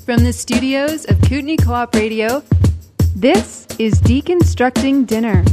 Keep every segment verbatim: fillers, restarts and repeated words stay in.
From the studios of Kootenai Co-op Radio, this is Deconstructing Dinner.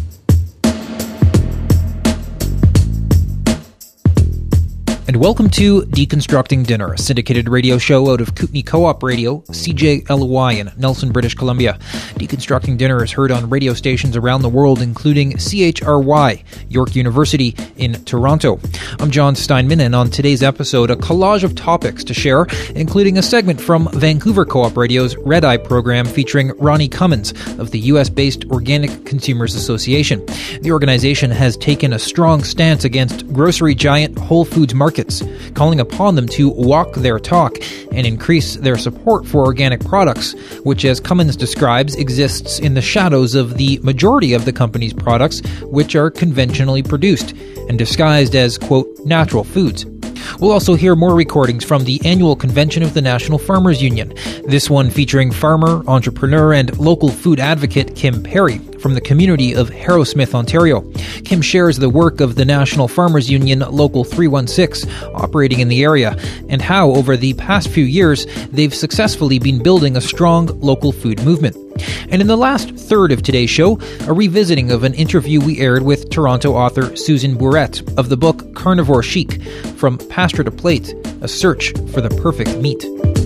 And welcome to Deconstructing Dinner, a syndicated radio show out of Kootenai Co-op Radio, C J L Y in Nelson, British Columbia. Deconstructing Dinner is heard on radio stations around the world, including C H R Y, York University in Toronto. I'm John Steinman, and on today's episode, a collage of topics to share, including a segment from Vancouver Co-op Radio's Red Eye program featuring Ronnie Cummins of the U S-based Organic Consumers Association. The organization has taken a strong stance against grocery giant Whole Foods Market, calling upon them to walk their talk and increase their support for organic products, which, as Cummins describes, exists in the shadows of the majority of the company's products, which are conventionally produced and disguised as, quote, natural foods. We'll also hear more recordings from the annual convention of the National Farmers Union, this one featuring farmer, entrepreneur, and local food advocate Kim Perry from the community of Harrowsmith, Ontario. Kim shares the work of the National Farmers Union Local three one six operating in the area, and how over the past few years they've successfully been building a strong local food movement. And in the last third of today's show, a revisiting of an interview we aired with Toronto author Susan Bourette of the book Carnivore Chic, From Pasture to Plate, A Search for the Perfect Meat.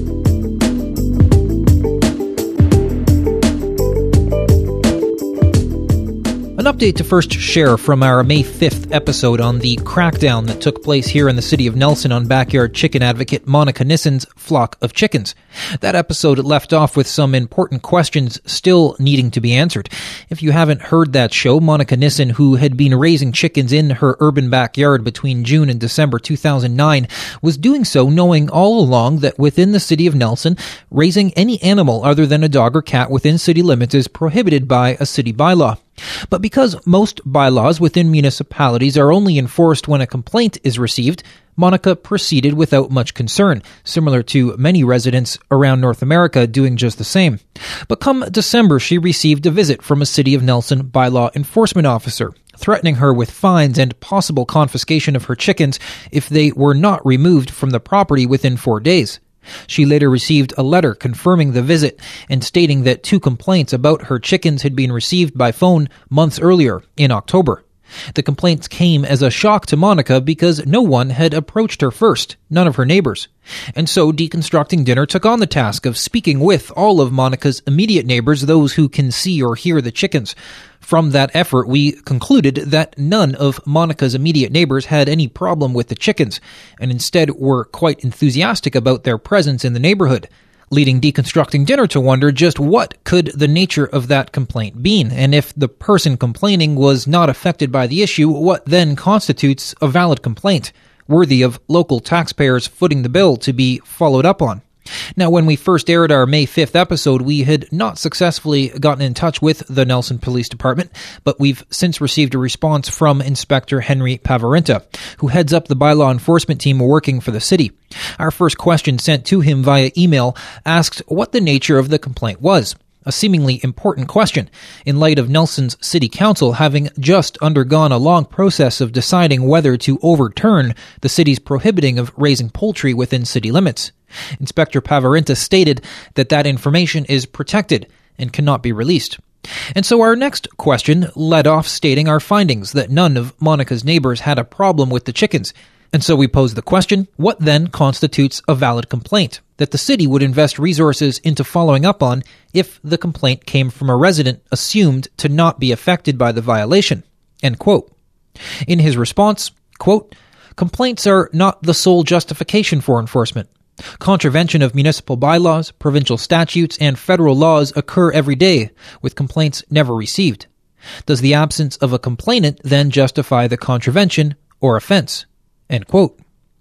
An update to first share from our May fifth episode on the crackdown that took place here in the city of Nelson on backyard chicken advocate Monica Nissen's flock of chickens. That episode left off with some important questions still needing to be answered. If you haven't heard that show, Monica Nissen, who had been raising chickens in her urban backyard between June and December two thousand nine, was doing so knowing all along that within the city of Nelson, raising any animal other than a dog or cat within city limits is prohibited by a city bylaw. But because most bylaws within municipalities are only enforced when a complaint is received, Monica proceeded without much concern, similar to many residents around North America doing just the same. But come December, she received a visit from a City of Nelson bylaw enforcement officer, threatening her with fines and possible confiscation of her chickens if they were not removed from the property within four days. She later received a letter confirming the visit and stating that two complaints about her chickens had been received by phone months earlier, in October. The complaints came as a shock to Monica because no one had approached her first, none of her neighbors. And so Deconstructing Dinner took on the task of speaking with all of Monica's immediate neighbors, those who can see or hear the chickens. From that effort, we concluded that none of Monica's immediate neighbors had any problem with the chickens, and instead were quite enthusiastic about their presence in the neighborhood, leading Deconstructing Dinner to wonder just what could the nature of that complaint be, and if the person complaining was not affected by the issue, what then constitutes a valid complaint, worthy of local taxpayers footing the bill to be followed up on. Now, when we first aired our May fifth episode, we had not successfully gotten in touch with the Nelson Police Department, but we've since received a response from Inspector Henry Pavarenta, who heads up the bylaw enforcement team working for the city. Our first question sent to him via email asked what the nature of the complaint was. A seemingly important question, in light of Nelson's City Council having just undergone a long process of deciding whether to overturn the city's prohibiting of raising poultry within city limits. Inspector Pavarenta stated that that information is protected and cannot be released. And so our next question led off stating our findings that none of Monica's neighbors had a problem with the chickens. And so we posed the question, what then constitutes a valid complaint that the city would invest resources into following up on if the complaint came from a resident assumed to not be affected by the violation? End quote. In his response, quote, complaints are not the sole justification for enforcement. Contravention of municipal bylaws, provincial statutes, and federal laws occur every day, with complaints never received. Does the absence of a complainant then justify the contravention or offense? End quote.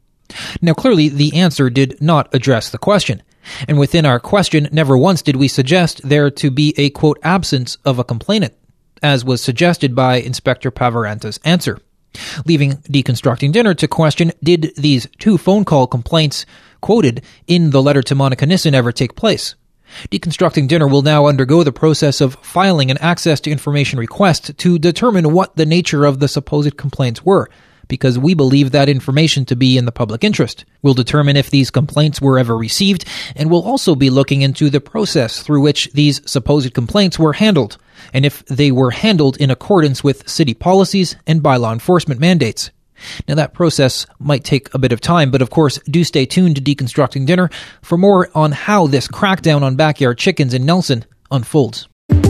Now, clearly, the answer did not address the question. And within our question, never once did we suggest there to be a, quote, absence of a complainant, as was suggested by Inspector Pavarenta's answer. Leaving Deconstructing Dinner to question, did these two phone call complaints quoted in the letter to Monica Nissen ever take place? Deconstructing Dinner will now undergo the process of filing an access to information request to determine what the nature of the supposed complaints were, because we believe that information to be in the public interest. We'll determine if these complaints were ever received, and we'll also be looking into the process through which these supposed complaints were handled, and if they were handled in accordance with city policies and bylaw enforcement mandates. Now, that process might take a bit of time, but of course, do stay tuned to Deconstructing Dinner for more on how this crackdown on backyard chickens in Nelson unfolds.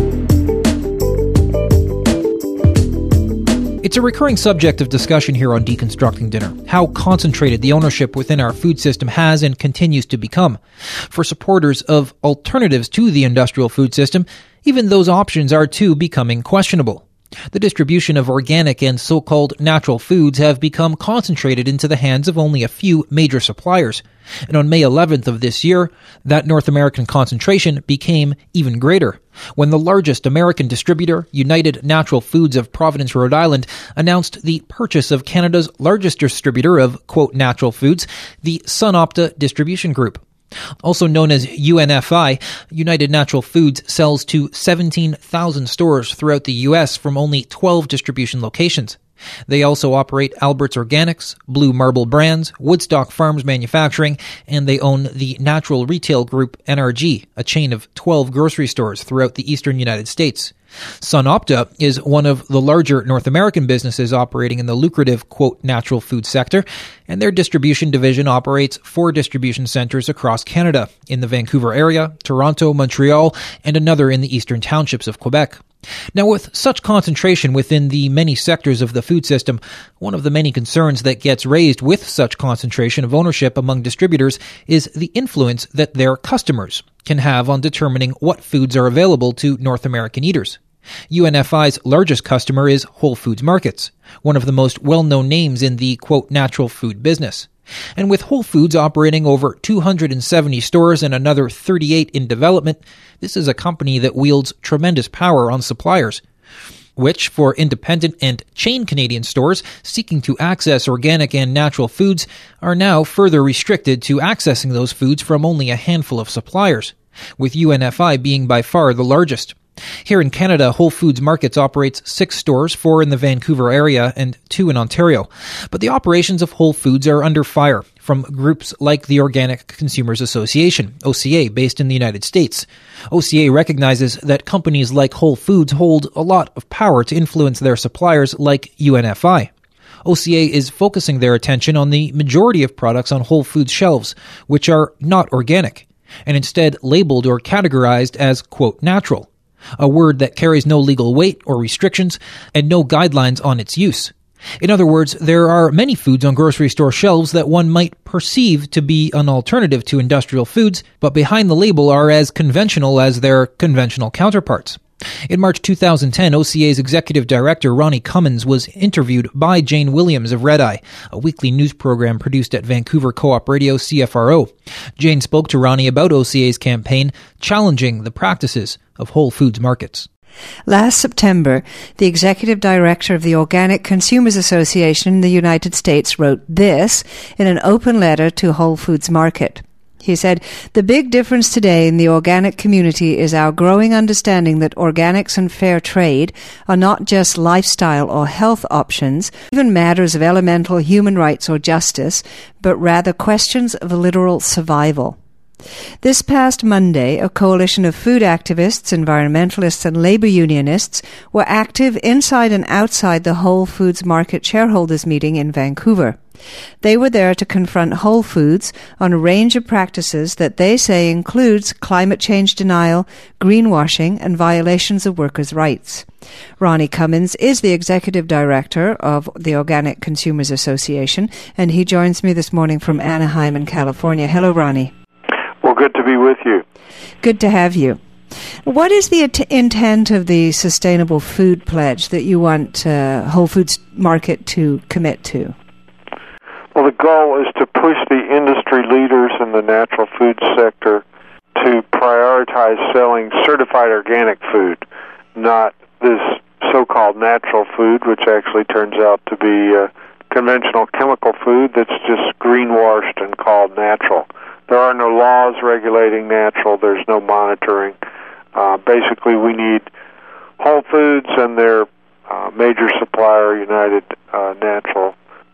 It's a recurring subject of discussion here on Deconstructing Dinner, how concentrated the ownership within our food system has and continues to become. For supporters of alternatives to the industrial food system, even those options are too becoming questionable. The distribution of organic and so-called natural foods have become concentrated into the hands of only a few major suppliers. And on May eleventh of this year, that North American concentration became even greater, when the largest American distributor, United Natural Foods of Providence, Rhode Island, announced the purchase of Canada's largest distributor of, quote, natural foods, the SunOpta Distribution Group. Also known as U N F I, United Natural Foods sells to seventeen thousand stores throughout the U S from only twelve distribution locations. They also operate Albert's Organics, Blue Marble Brands, Woodstock Farms Manufacturing, and they own the Natural Retail Group N R G, a chain of twelve grocery stores throughout the eastern United States. SunOpta is one of the larger North American businesses operating in the lucrative, quote, natural food sector, and their distribution division operates four distribution centers across Canada, in the Vancouver area, Toronto, Montreal, and another in the eastern townships of Quebec. Now, with such concentration within the many sectors of the food system, one of the many concerns that gets raised with such concentration of ownership among distributors is the influence that their customers can have on determining what foods are available to North American eaters. U N F I's largest customer is Whole Foods Markets, one of the most well-known names in the, quote, natural food business. And with Whole Foods operating over two hundred seventy stores and another thirty-eight in development, this is a company that wields tremendous power on suppliers, which, for independent and chain Canadian stores seeking to access organic and natural foods, are now further restricted to accessing those foods from only a handful of suppliers, with U N F I being by far the largest. Here in Canada, Whole Foods Markets operates six stores, four in the Vancouver area and two in Ontario. But the operations of Whole Foods are under fire from groups like the Organic Consumers Association, O C A, based in the United States. O C A recognizes that companies like Whole Foods hold a lot of power to influence their suppliers like U N F I. O C A is focusing their attention on the majority of products on Whole Foods shelves, which are not organic, and instead labeled or categorized as, quote, natural, a word that carries no legal weight or restrictions and no guidelines on its use. In other words, there are many foods on grocery store shelves that one might perceive to be an alternative to industrial foods, but behind the label are as conventional as their conventional counterparts. In March two thousand ten, O C A's executive director, Ronnie Cummins, was interviewed by Jane Williams of Red Eye, a weekly news program produced at Vancouver Co-op Radio C F R O. Jane spoke to Ronnie about O C A's campaign challenging the practices of Whole Foods Markets. Last September, the executive director of the Organic Consumers Association in the United States wrote this in an open letter to Whole Foods Market. He said, "The big difference today in the organic community is our growing understanding that organics and fair trade are not just lifestyle or health options, even matters of elemental human rights or justice, but rather questions of literal survival." This past Monday, a coalition of food activists, environmentalists, and labor unionists were active inside and outside the Whole Foods Market shareholders meeting in Vancouver. They were there to confront Whole Foods on a range of practices that they say includes climate change denial, greenwashing, and violations of workers' rights. Ronnie Cummins is the executive director of the Organic Consumers Association, and he joins me this morning from Anaheim in California. Hello, Ronnie. Well, good to be with you. Good to have you. What is the at- intent of the Sustainable Food Pledge that you want uh, Whole Foods Market to commit to? Well, the goal is to push the industry leaders in the natural food sector to prioritize selling certified organic food, not this so-called natural food, which actually turns out to be uh, conventional chemical food that's just greenwashed and called natural. There are no laws regulating natural. There's no monitoring. Uh, basically, we need Whole Foods and their uh, major supplier, United uh, Natural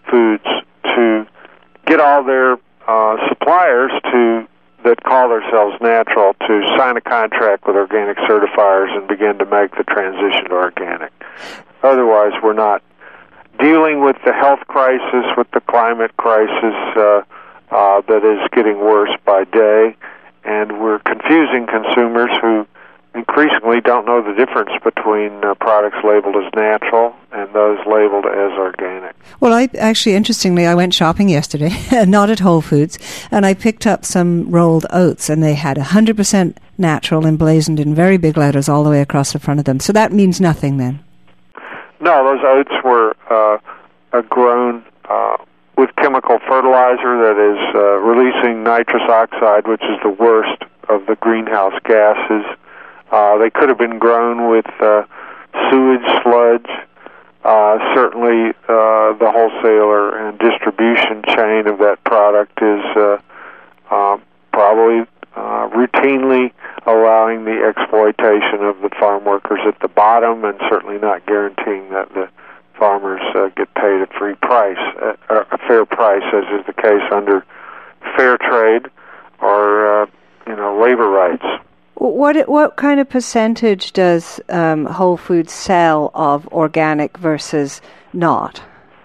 Foods to get all their uh, suppliers to that call themselves natural to sign a contract with organic certifiers and begin to make the transition to organic. Otherwise, we're not dealing with the health crisis, with the climate crisis uh, uh, that is getting worse by day, and we're confusing consumers who increasingly don't know the difference between uh, products labeled as natural and those labeled as organic. Well, I actually, interestingly, I went shopping yesterday, not at Whole Foods, and I picked up some rolled oats, and they had one hundred percent natural emblazoned in very big letters all the way across the front of them. So that means nothing then? No, those oats were uh, uh, grown uh, with chemical fertilizer that is uh, releasing nitrous oxide, which is the worst of the greenhouse gases. Uh, they could have been grown with uh, sewage sludge. Uh, certainly, uh, the wholesaler and distribution chain of that product is uh, uh, probably uh, routinely allowing the exploitation of the farm workers at the bottom, and certainly not guaranteeing that the farmers uh, get paid a free price, uh, a fair price, as is the case under fair trade or uh, you know labor rights. What what kind of percentage does um, Whole Foods sell of organic versus not?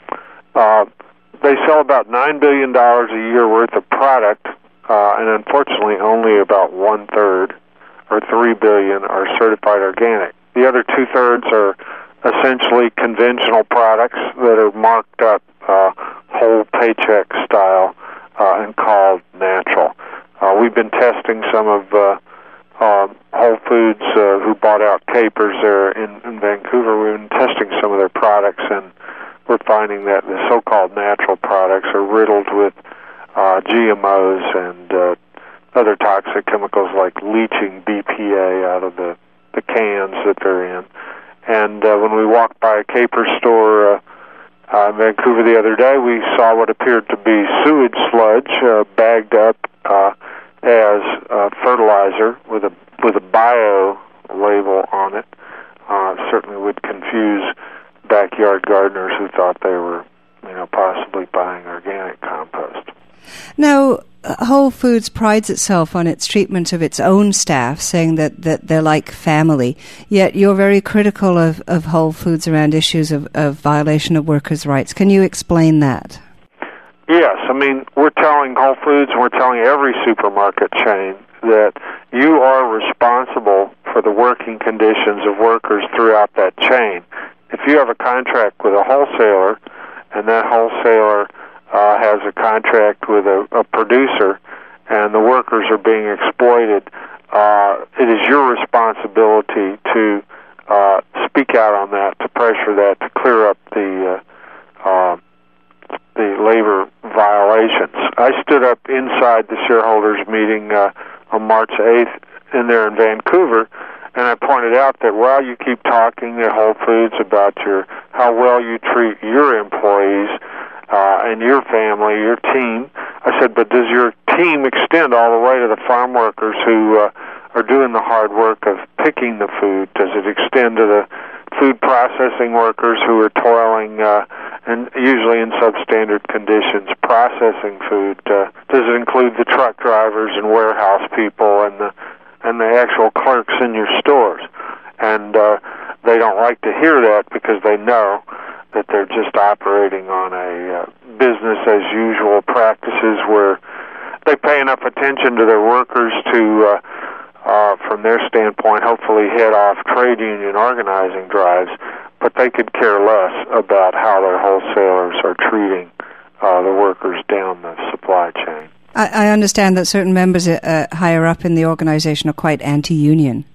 Uh, they sell about nine billion dollars a year worth of product, uh, and unfortunately only about one-third, or three billion dollars, are certified organic. The other two-thirds are essentially conventional products that are marked up uh, whole paycheck style uh, and called natural. Uh, we've been testing some of uh, Um, Whole Foods, uh, who bought out Capers there in, in Vancouver. We've been testing some of their products, and we're finding that the so-called natural products are riddled with uh, G M Os and uh, other toxic chemicals like leaching B P A out of the, the cans that they're in. And uh, when we walked by a Capers store uh, uh, in Vancouver the other day, we saw what appeared to be sewage sludge uh, bagged up uh, as uh, fertilizer with a with a bio label on it. Uh, certainly would confuse backyard gardeners who thought they were, you know, possibly buying organic compost. Now, Whole Foods prides itself on its treatment of its own staff, saying that, that they're like family. Yet you're very critical of, of Whole Foods around issues of, of violation of workers' rights. Can you explain that? Yes, I mean, we're telling Whole Foods and we're telling every supermarket chain that you are responsible for the working conditions of workers throughout that chain. If you have a contract with a wholesaler and that wholesaler uh, has a contract with a, a producer and the workers are being exploited, uh, it is your responsibility to uh, speak out on that, to pressure that, to clear up the uh, uh, the labor violations. I stood up inside the shareholders meeting uh, on March eighth in there in Vancouver, and I pointed out that while you keep talking at Whole Foods about your how well you treat your employees uh, and your family, your team, I said, but does your team extend all the way to the farm workers who uh, are doing the hard work of picking the food? Does it extend to the food processing workers who are toiling uh, and usually in substandard conditions processing food? Uh, does it include the truck drivers and warehouse people and the and the actual clerks in your stores? And uh, they don't like to hear that because they know that they're just operating on a uh, business as usual practices where they pay enough attention to their workers to uh, Uh, from their standpoint, hopefully head off trade union organizing drives, but they could care less about how their wholesalers are treating uh, the workers down the supply chain. I, I understand that certain members uh, higher up in the organization are quite anti-union.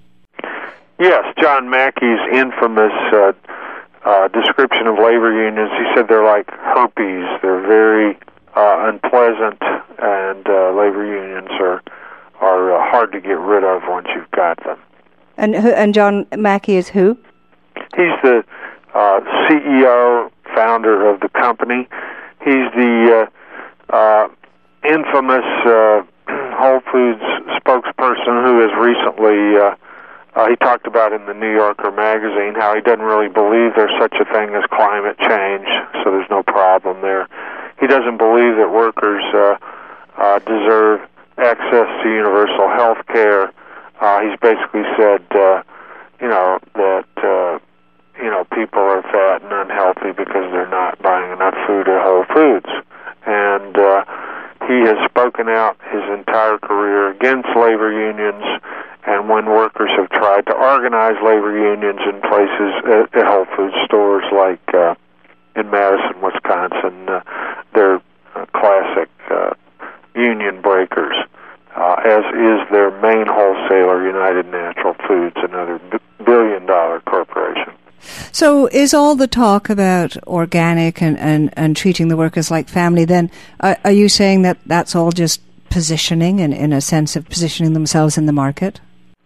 Yes, John Mackey's infamous uh, uh, description of labor unions, he said they're like herpes. They're very uh, unpleasant, and uh, labor unions are are uh, hard to get rid of once you've got them. And who, and John Mackey is who? He's the uh, C E O, founder of the company. He's the uh, uh, infamous uh, Whole Foods spokesperson who has recently uh, Uh, he talked about in the New Yorker magazine how he doesn't really believe there's such a thing as climate change, so there's no problem there. He doesn't believe that workers uh, uh, deserve access to universal health care. Uh, he's basically said, uh, you know, that, uh, you know, people are fat and unhealthy because they're not buying enough food at Whole Foods. And uh, he has spoken out his entire career against labor unions, and when workers have tried to organize labor unions in places at, at Whole Foods stores like uh, in Madison, Wisconsin, uh, they're uh, classic uh, union breakers, uh, as is their main wholesaler, United Natural Foods, another b- billion-dollar corporation. So is all the talk about organic and, and, and treating the workers like family, then are, are you saying that that's all just positioning and in a sense of positioning themselves in the market?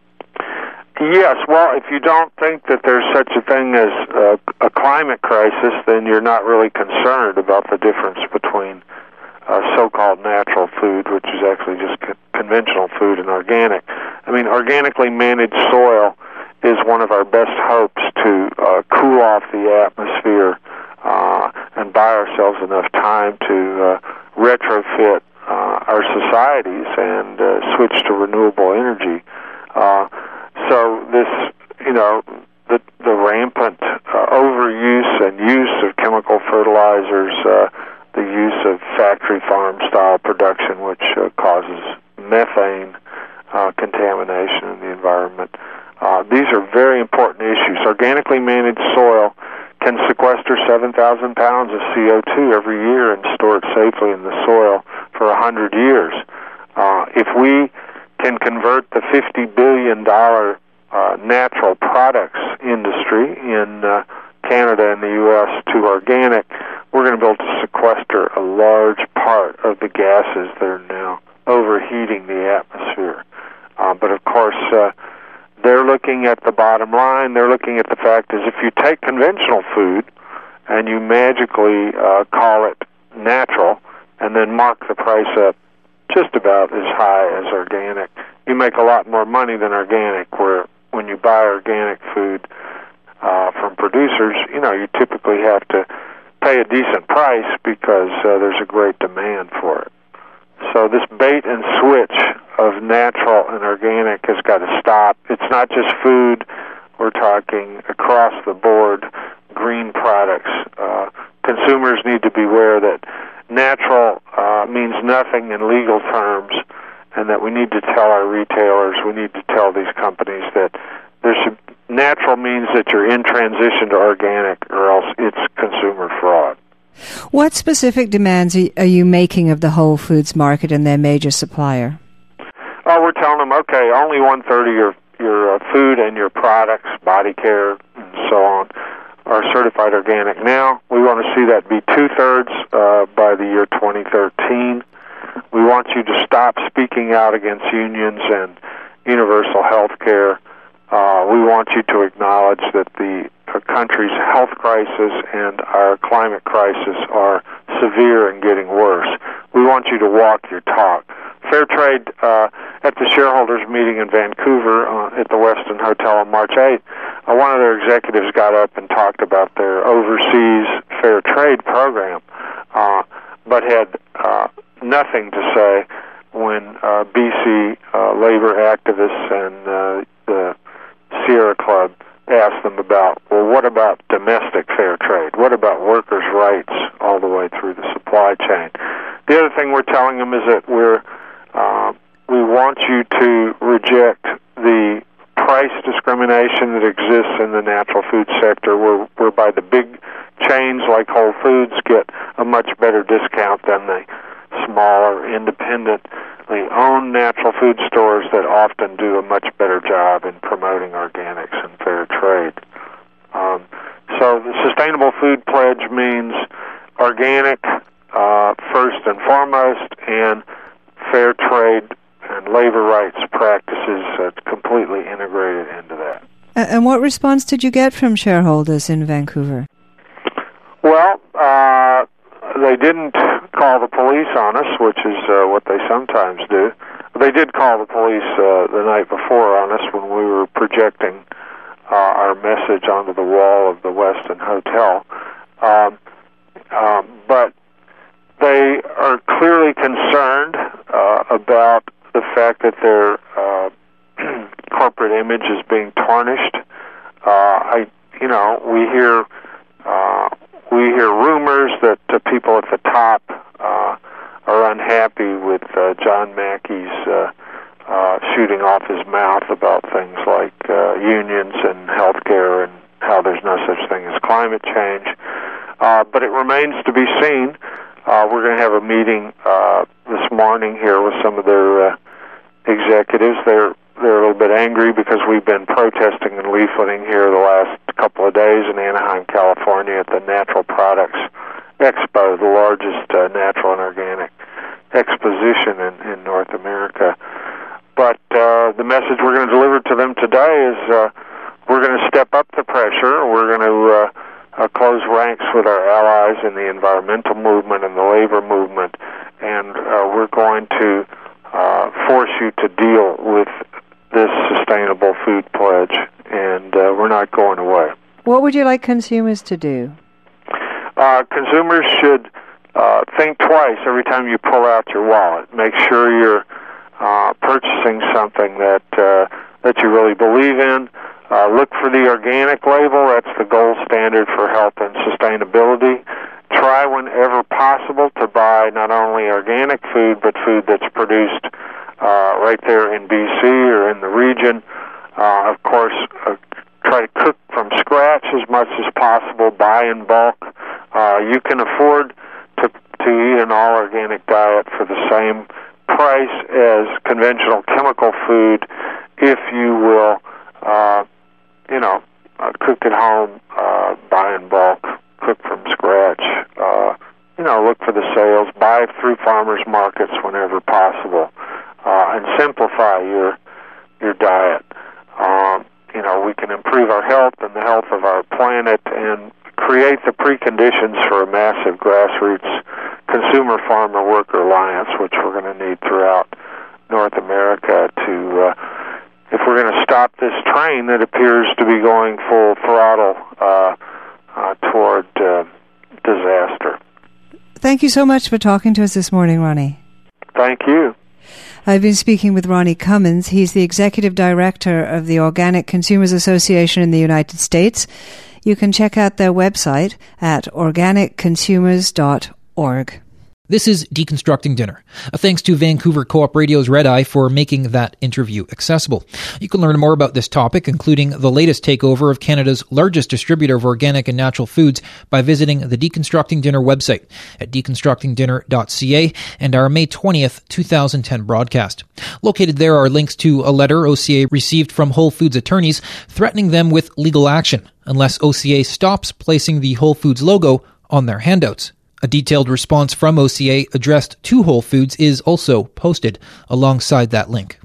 Yes, well, if you don't think that there's such a thing as a, a climate crisis, then you're not really concerned about the difference between uh, so-called natural food, which is actually just co- conventional food, and organic. I mean, organically managed soil is one of our best hopes to uh, cool off the atmosphere uh, and buy ourselves enough time to uh, retrofit uh, our societies and uh, switch to renewable energy. Uh, so this, you know, the, the rampant uh, overuse and use of chemical fertilizers, uh, the use of factory farm-style production, which uh, causes methane uh, contamination in the environment. Uh, these are very important issues. Organically managed soil can sequester seven thousand pounds of C O two every year and store it safely in the soil for one hundred years. Uh, if we can convert the fifty billion dollars uh, natural products industry in uh, Canada and the U S to organic, we're going to be able to sequester a large part of the gases that are now overheating the atmosphere. Uh, but of course, uh, they're looking at the bottom line. They're looking at the fact is if you take conventional food and you magically uh, call it natural and then mark the price up just about as high as organic, you make a lot more money than organic, where when you buy organic food uh, from producers, you know, you typically have to pay a decent price because uh, there's a great demand for it. So this bait and switch of natural and organic has got to stop. It's not just food. We're talking across the board green products. Uh, consumers need to beware that natural uh, means nothing in legal terms, and that we need to tell our retailers, we need to tell these companies that there should, natural means that you're in transition to organic, or else it's consumer fraud. What specific demands are you making of the Whole Foods market and their major supplier? Oh, we're telling them, okay, only one-third of your, your uh, food and your products, body care, and so on, are certified organic now. We want to see that be two-thirds uh, by the year twenty thirteen. We want you to stop speaking out against unions and universal health care. Uh, we want you to acknowledge that the uh, country's health crisis and our climate crisis are severe and getting worse. We want you to walk your talk. Fair trade, uh, at the shareholders meeting in Vancouver uh, at the Westin Hotel on March eighth, uh, one of their executives got up and talked about their overseas fair trade program, uh, but had uh, nothing to say when uh, B C uh, labor activists and uh, the Sierra Club asked them about, well, what about domestic fair trade? What about workers' rights all the way through the supply chain? The other thing we're telling them is that we're uh, we want you to reject the price discrimination that exists in the natural food sector, where, whereby the big chains like Whole Foods get a much better discount than the smaller, independently owned natural food stores that often do a much better job in promoting organics and fair trade. Um, so the Sustainable Food Pledge means organic uh, first and foremost, and fair trade and labor rights practices uh, completely integrated into that. And what response did you get from shareholders in Vancouver? Well, uh, they didn't call the police on us, which is uh, what they sometimes do. they did call the police uh, the night before on us when we were projecting uh, our message onto the wall of the Westin Hotel. Um, um, but they are clearly concerned uh, about the fact that their uh, corporate image is being tarnished. Uh, I, you know, we hear uh, we hear rumors that uh, people at the top uh, are unhappy with uh, John Mackey's uh, uh, shooting off his mouth about things like uh, unions and healthcare and how there's no such thing as climate change. Uh, but it remains to be seen. Uh, we're going to have a meeting uh, this morning here with some of their uh, executives. They're they're a little bit angry because we've been protesting and leafleting here the last couple of days in Anaheim, California at the Natural Products Expo, the largest uh, natural and organic exposition in, in North America. But uh, the message we're going to deliver to them today is uh, we're going to step up the pressure. We're going to uh, uh, close ranks with our allies in the environmental movement and the labor movement, and uh, we're going to uh, force you to deal with this sustainable food pledge, and uh, we're not going away. What would you like consumers to do? Uh, consumers should uh, think twice every time you pull out your wallet. Make sure you're uh, purchasing something that uh, that you really believe in. Uh, look for the organic label. That's the gold standard for health and sustainability. Try whenever possible to buy not only organic food, but food that's produced uh, right there in B C or in the region. Uh, of course, uh, try to cook from scratch as much as possible. Buy in bulk. Uh, you can afford to to eat an all-organic diet for the same price as conventional chemical food if you will, uh, you know, uh, cook at home, uh, buy in bulk, cook from scratch. Uh, you know, look for the sales. Buy through farmers markets whenever possible, uh, and simplify your your diet. Um, you know, we can improve our health and the health of our planet and create the preconditions for a massive grassroots consumer farmer worker alliance, which we're going to need throughout North America to, uh, if we're going to stop this train that appears to be going full throttle uh, uh, toward uh, disaster. Thank you so much for talking to us this morning, Ronnie. Thank you. I've been speaking with Ronnie Cummins. He's the Executive Director of the Organic Consumers Association in the United States. You can check out their website at organic consumers dot org. This is Deconstructing Dinner. A thanks to Vancouver Co-op Radio's Red Eye for making that interview accessible. You can learn more about this topic, including the latest takeover of Canada's largest distributor of organic and natural foods, by visiting the Deconstructing Dinner website at deconstructing dinner dot c a and our May twentieth, twenty ten broadcast. Located there are links to a letter O C A received from Whole Foods attorneys threatening them with legal action unless O C A stops placing the Whole Foods logo on their handouts. A detailed response from O C A addressed to Whole Foods is also posted alongside that link.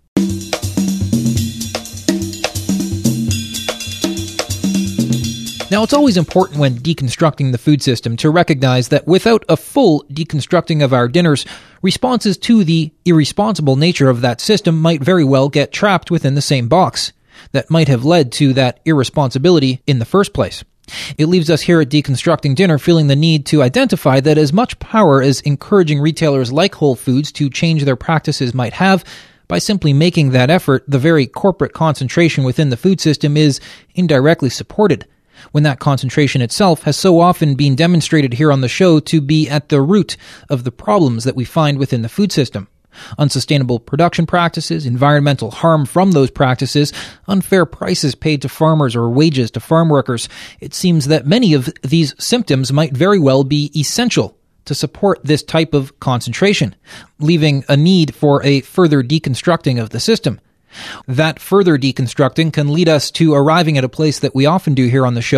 Now, it's always important when deconstructing the food system to recognize that without a full deconstructing of our dinners, responses to the irresponsible nature of that system might very well get trapped within the same box that might have led to that irresponsibility in the first place. It leaves us here at Deconstructing Dinner feeling the need to identify that as much power as encouraging retailers like Whole Foods to change their practices might have, by simply making that effort, the very corporate concentration within the food system is indirectly supported, when that concentration itself has so often been demonstrated here on the show to be at the root of the problems that we find within the food system. Unsustainable production practices, environmental harm from those practices, unfair prices paid to farmers or wages to farm workers. It seems that many of these symptoms might very well be essential to support this type of concentration, leaving a need for a further deconstructing of the system. That further deconstructing can lead us to arriving at a place that we often do here on the show,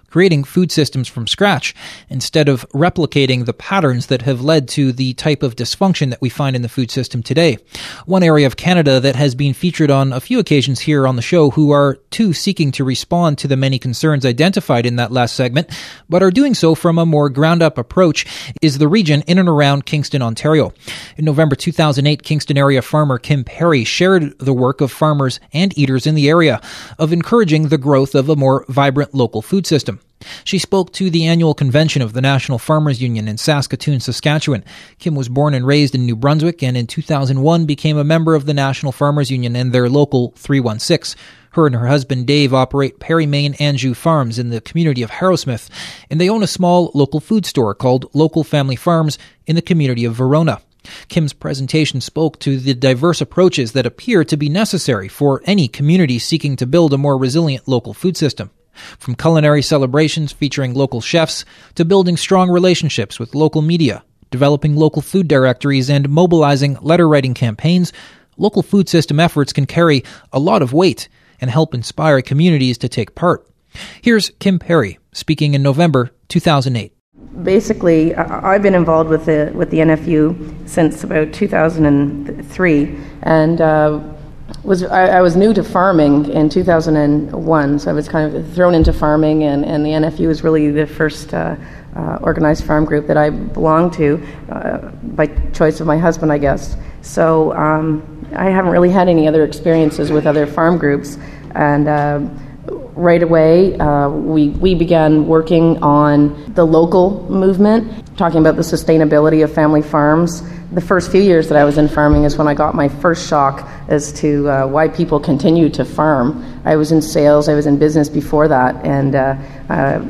creating food systems from scratch instead of replicating the patterns that have led to the type of dysfunction that we find in the food system today. One area of Canada that has been featured on a few occasions here on the show who are too seeking to respond to the many concerns identified in that last segment, but are doing so from a more ground-up approach, is the region in and around Kingston, Ontario. In November two thousand eight, Kingston area farmer Kim Perry shared the work of farmers and eaters in the area of encouraging the growth of a more vibrant local food system. She spoke to the annual convention of the National Farmers Union in Saskatoon, Saskatchewan. Kim was born and raised in New Brunswick and in two thousand one became a member of the National Farmers Union and their local three one six. Her and her husband Dave operate Perry Main Anjou Farms in the community of Harrowsmith, and they own a small local food store called Local Family Farms in the community of Verona. Kim's presentation spoke to the diverse approaches that appear to be necessary for any community seeking to build a more resilient local food system. From culinary celebrations featuring local chefs to building strong relationships with local media, developing local food directories, and mobilizing letter-writing campaigns, local food system efforts can carry a lot of weight and help inspire communities to take part. Here's Kim Perry speaking in November two thousand eight. Basically, I've been involved with the with the N F U since about two thousand three, and uh, was I, I was new to farming in two thousand one, so I was kind of thrown into farming, and, and the N F U was really the first uh, uh, organized farm group that I belonged to uh, by choice of my husband, I guess. So um, I haven't really had any other experiences with other farm groups, and uh, right away uh, we we began working on the local movement, talking about the sustainability of family farms. The first few years that I was in farming is when I got my first shock as to uh, why people continue to farm. I was in sales, I was in business before that, and uh, uh,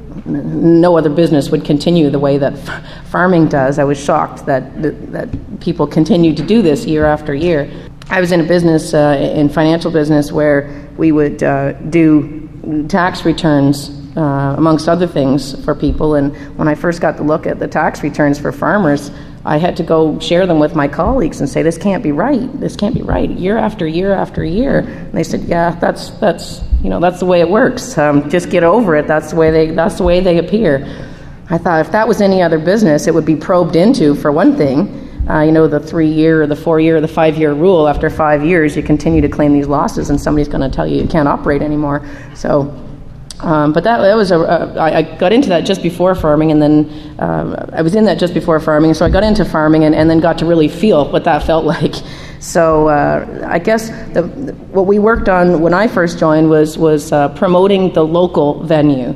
no other business would continue the way that f- farming does. I was shocked that, that that people continued to do this year after year. I was in a business, uh, in financial business, where we would uh, do tax returns, uh, amongst other things, for people. And when I first got to look at the tax returns for farmers, I had to go share them with my colleagues and say, this can't be right. This can't be right. Year after year after year. And they said, yeah, that's that's you know that's the way it works. Um, just get over it. That's the way they that's the way they appear. I thought if that was any other business, it would be probed into, for one thing. Uh, you know, the three-year, or the four-year, or the five-year rule. After five years, you continue to claim these losses, and somebody's going to tell you you can't operate anymore. So. Um, but that, that was a, a, I got into that just before farming, and then uh, I was in that just before farming, so I got into farming and, and then got to really feel what that felt like. So uh, I guess the, what we worked on when I first joined was was uh, promoting the local venue.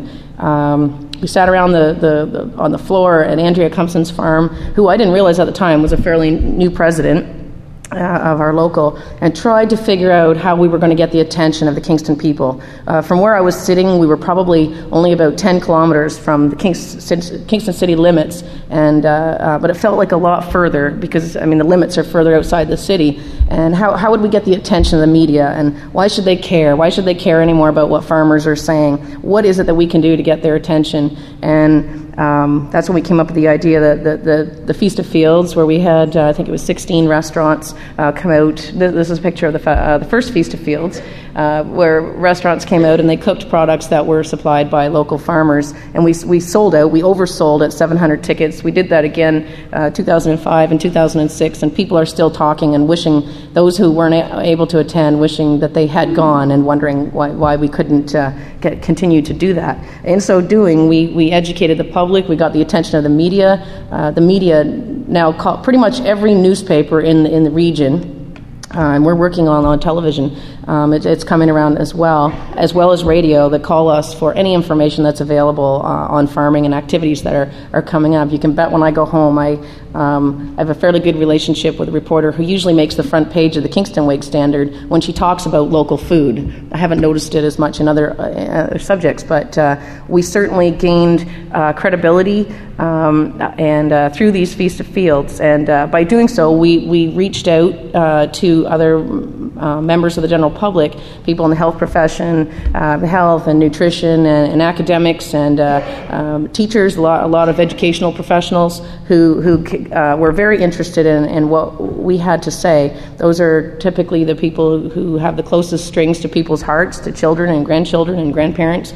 Um, we sat around the, the, the on the floor at Andrea Cumpson's farm, who I didn't realize at the time was a fairly new president Uh, of our local, and tried to figure out how we were going to get the attention of the Kingston people. Uh, from where I was sitting, we were probably only about ten kilometers from the Kingston, Kingston city limits, and uh, uh, but it felt like a lot further because, I mean, the limits are further outside the city. And how, how would we get the attention of the media, and why should they care? Why should they care anymore about what farmers are saying? What is it that we can do to get their attention? And Um, that's when we came up with the idea that the, the, the Feast of Fields, where we had, uh, I think it was sixteen restaurants uh, come out. This, this is a picture of the, uh, the first Feast of Fields, uh, where restaurants came out and they cooked products that were supplied by local farmers. And we we sold out. We oversold at seven hundred tickets. We did that again uh, two thousand five and two thousand six, and people are still talking and wishing, those who weren't a- able to attend, wishing that they had gone and wondering why, why we couldn't uh, get, continue to do that. In so doing, we, we educated the public. We got the attention of the media. Uh, the media now call pretty much every newspaper in in the region, uh, and we're working on on television. Um, it, it's coming around as well, as well as radio, that call us for any information that's available uh, on farming and activities that are, are coming up. You can bet when I go home, I um, I have a fairly good relationship with a reporter who usually makes the front page of the Kingston Wake Standard when she talks about local food. I haven't noticed it as much in other, uh, subjects, but uh, we certainly gained uh, credibility um, and uh, through these Feast of Fields. And uh, by doing so, we, we reached out uh, to other uh, members of the general public, people in the health profession, uh, health and nutrition, and, and academics, and uh, um, teachers, a lot, a lot of educational professionals who who uh, were very interested in, in what we had to say. Those are typically the people who have the closest strings to people's hearts, to children and grandchildren and grandparents.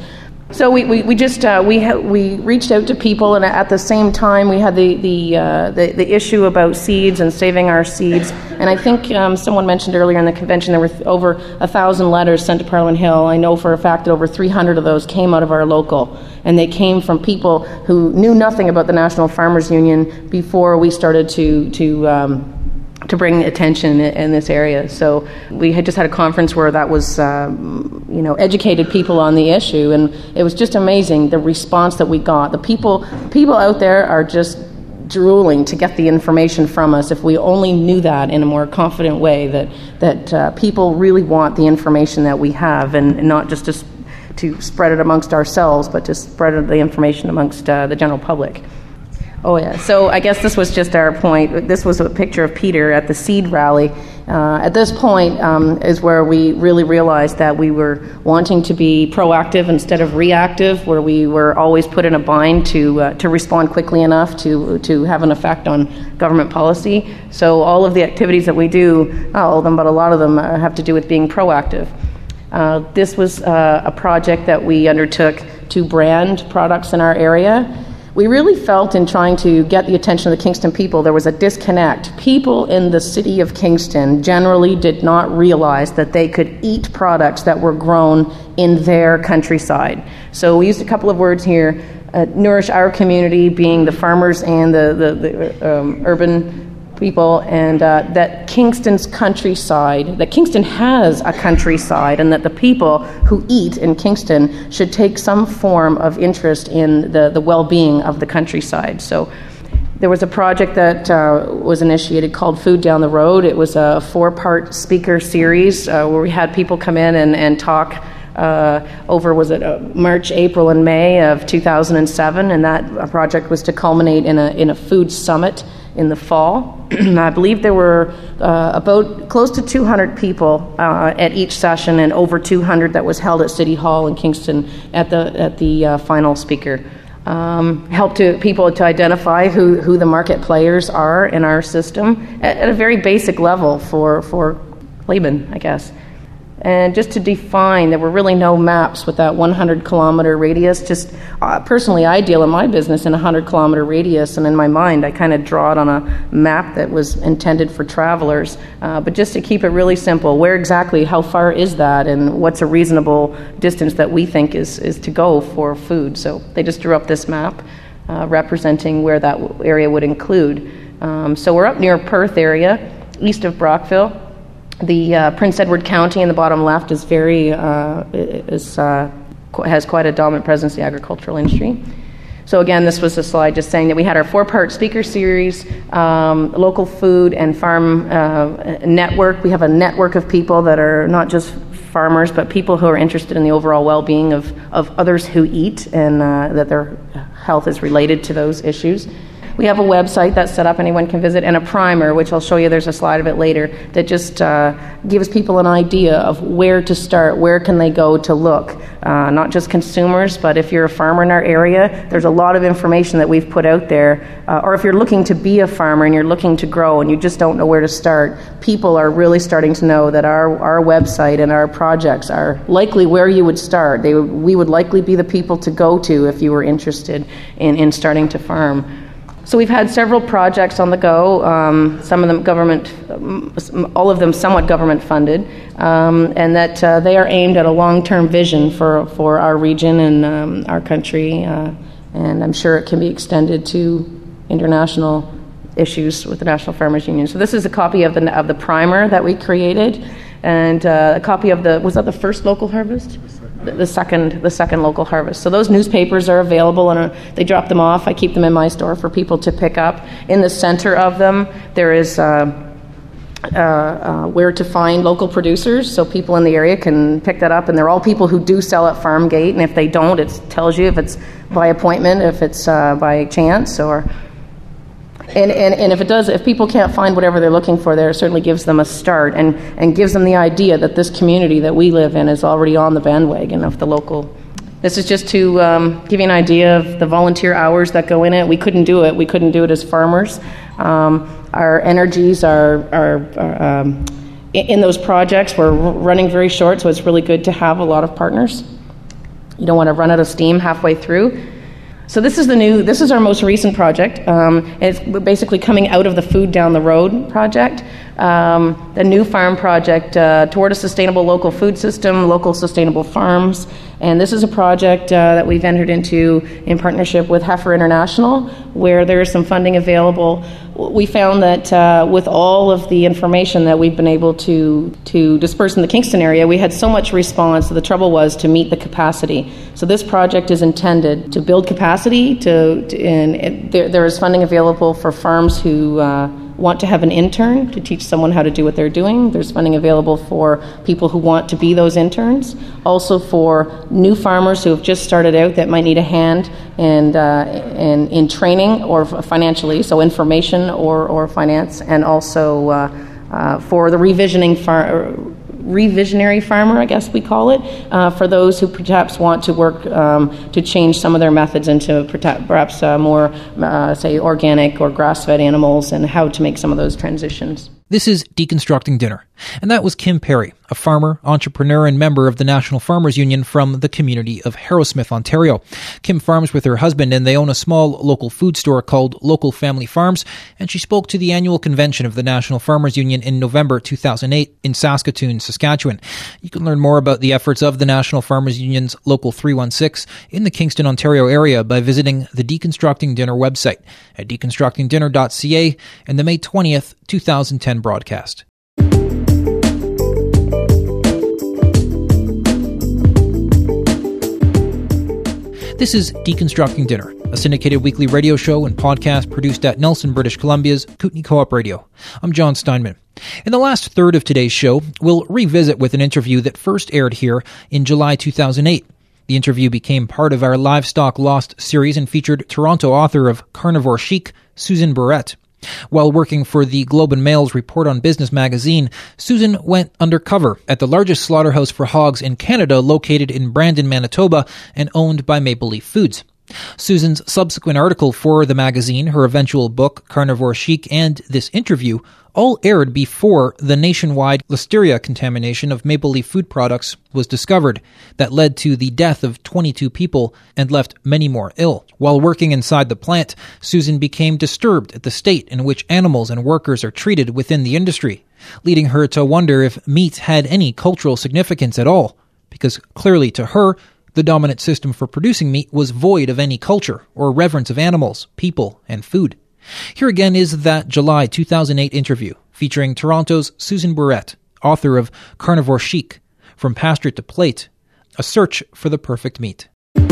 So we, we, we just uh, we ha- we reached out to people, and at the same time we had the the, uh, the the issue about seeds and saving our seeds. And I think um, someone mentioned earlier in the convention there were th- over a thousand letters sent to Parliament Hill. I know for a fact that over three hundred of those came out of our local, and they came from people who knew nothing about the National Farmers Union before we started to to. Um, to bring attention in this area. So we had just had a conference where that was, um, you know, educated people on the issue, and it was just amazing the response that we got. The people, people out there are just drooling to get the information from us. If we only knew that in a more confident way, that that uh, people really want the information that we have, and, and not just to, to spread it amongst ourselves, but to spread the information amongst uh, the general public. Oh, yeah. So I guess this was just our point. This was a picture of Peter at the seed rally. Uh, at this point um, is where we really realized that we were wanting to be proactive instead of reactive, where we were always put in a bind to uh, to respond quickly enough to to have an effect on government policy. So all of the activities that we do, not all of them, but a lot of them uh, have to do with being proactive. Uh, this was uh, a project that we undertook to brand products in our area. We really felt in trying to get the attention of the Kingston people, there was a disconnect. People in the city of Kingston generally did not realize that they could eat products that were grown in their countryside. So we used a couple of words here, uh, nourish our community, being the farmers and the, the, the um, urban people, and uh, that Kingston's countryside, that Kingston has a countryside, and that the people who eat in Kingston should take some form of interest in the, the well-being of the countryside. So there was a project that uh, was initiated called Food Down the Road. It was a four-part speaker series uh, where we had people come in and, and talk Uh, over, was it uh, March, April, and May of two thousand seven, and that project was to culminate in a in a food summit in the fall. I believe there were uh, about close to two hundred people uh, at each session, and over two hundred that was held at City Hall in Kingston at the at the uh, final speaker. Um, help to people to identify who, who the market players are in our system at, at a very basic level for for laymen, I guess. And just to define, there were really no maps with that one hundred kilometer radius. Just uh, personally, I deal in my business in a one hundred kilometer radius, and in my mind, I kind of draw it on a map that was intended for travelers. Uh, but just to keep it really simple, where exactly, how far is that, and what's a reasonable distance that we think is, is to go for food? So they just drew up this map uh, representing where that area would include. Um, so we're up near Perth area, east of Brockville. The uh, Prince Edward County in the bottom left is very uh, is uh, has quite a dominant presence in the agricultural industry. So again, this was a slide just saying that we had our four-part speaker series, um, local food and farm uh, network. We have a network of people that are not just farmers, but people who are interested in the overall well-being of, of others who eat, and uh, that their health is related to those issues. We have a website that's set up, anyone can visit, and a primer, which I'll show you, there's a slide of it later, that just uh, gives people an idea of where to start, where can they go to look. Uh, not just consumers, but if you're a farmer in our area, there's a lot of information that we've put out there. Uh, or if you're looking to be a farmer and you're looking to grow and you just don't know where to start, people are really starting to know that our, our website and our projects are likely where you would start. They, we would likely be the people to go to if you were interested in, in starting to farm. So we've had several projects on the go, um, some of them government, all of them somewhat government funded, um, and that uh, they are aimed at a long-term vision for, for our region and um, our country, uh, and I'm sure it can be extended to international issues with the National Farmers Union. So this is a copy of the of the primer that we created, and uh, a copy of the, was that the first local harvest? The, the second the second local harvest. So those newspapers are available, and uh, they drop them off. I keep them in my store for people to pick up. In the center of them, there is uh, uh, uh, where to find local producers, so people in the area can pick that up, and they're all people who do sell at Farm Gate, and if they don't, it tells you if it's by appointment, if it's uh, by chance, or And, and, and if it does, if people can't find whatever they're looking for there, it certainly gives them a start and, and gives them the idea that this community that we live in is already on the bandwagon of the local. This is just to um, give you an idea of the volunteer hours that go in it. We couldn't do it. We couldn't do it as farmers. Um, our energies are, are, are um, in, in those projects. We're running very short, so it's really good to have a lot of partners. You don't want to run out of steam halfway through. So this is the new, this is our most recent project. Um, it's basically coming out of the Food Down the Road project, um, the New Farm project uh, toward a sustainable local food system, local sustainable farms. And this is a project uh, that we've entered into in partnership with Heifer International, where there is some funding available. We found that uh, with all of the information that we've been able to, to disperse in the Kingston area, we had so much response. So the trouble was to meet the capacity. So this project is intended to build capacity, to, to and it, there, there is funding available for farms who uh, want to have an intern to teach someone how to do what they're doing. There's funding available for people who want to be those interns. Also for new farmers who have just started out that might need a hand and uh, in, in training or financially, so information or, or finance, and also uh, uh, for the revisioning far, revisionary farmer, I guess we call it, uh, for those who perhaps want to work um, to change some of their methods into perhaps uh, more, uh, say, organic or grass-fed animals, and how to make some of those transitions. This is Deconstructing Dinner, and that was Kim Perry, a farmer, entrepreneur, and member of the National Farmers Union from the community of Harrowsmith, Ontario. Kim farms with her husband, and they own a small local food store called Local Family Farms, and she spoke to the annual convention of the National Farmers Union in November two thousand eight in Saskatoon, Saskatchewan. You can learn more about the efforts of the National Farmers Union's Local three one six in the Kingston, Ontario area by visiting the Deconstructing Dinner website at deconstructing dinner dot c a and the May twentieth, twenty ten broadcast. This is Deconstructing Dinner, a syndicated weekly radio show and podcast produced at Nelson, British Columbia's Kootenai Co-op Radio. I'm John Steinman. In the last third of today's show, we'll revisit with an interview that first aired here in July two thousand eight. The interview became part of our Livestock Lost series and featured Toronto author of Carnivore Chic, Susan Burrett. While working for the Globe and Mail's Report on Business magazine, Susan went undercover at the largest slaughterhouse for hogs in Canada, located in Brandon, Manitoba, and owned by Maple Leaf Foods. Susan's subsequent article for the magazine, her eventual book, Carnivore Chic, and this interview all aired before the nationwide listeria contamination of Maple Leaf food products was discovered that led to the death of twenty-two people and left many more ill. While working inside the plant, Susan became disturbed at the state in which animals and workers are treated within the industry, leading her to wonder if meat had any cultural significance at all, because clearly to her, the dominant system for producing meat was void of any culture or reverence of animals, people, and food. Here again is that July two thousand eight interview featuring Toronto's Susan Burrett, author of Carnivore Chic, From Pasture to Plate, A Search for the Perfect Meat.